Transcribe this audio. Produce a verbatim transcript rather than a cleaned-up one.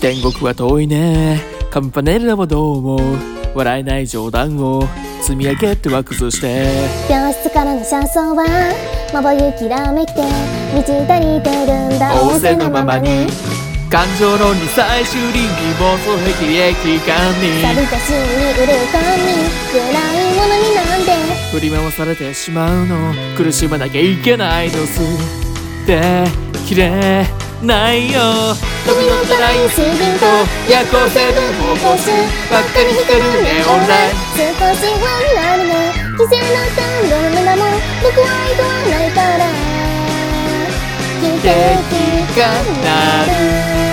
天国は遠いね。カンパネラはどう思う？笑えない冗談を積み上げては崩して、 病室からの車窓はまばゆきらめきて満ち足りてるんだ。 仰せのままに感情論に最終倫理妄想霹靂感に錆びた芯に売る感に暗いものになんて振り回されてしまうの。苦しまなきゃいけないのすってきれないよ。 飛び乗ったらいい水銀と夜行性の方向性ばっかり光るネオンライト。 少し不安になるね。犠牲の感動の目だもん。僕は愛とはないから汽笛が鳴る。